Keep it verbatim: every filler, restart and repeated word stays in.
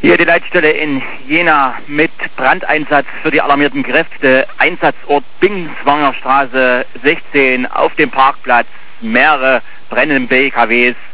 Hier die Leitstelle in Jena mit Brandeinsatz für die alarmierten Kräfte. Einsatzort Bingswanger Straße sechzehn auf dem Parkplatz. Mehrere brennende B K Ws.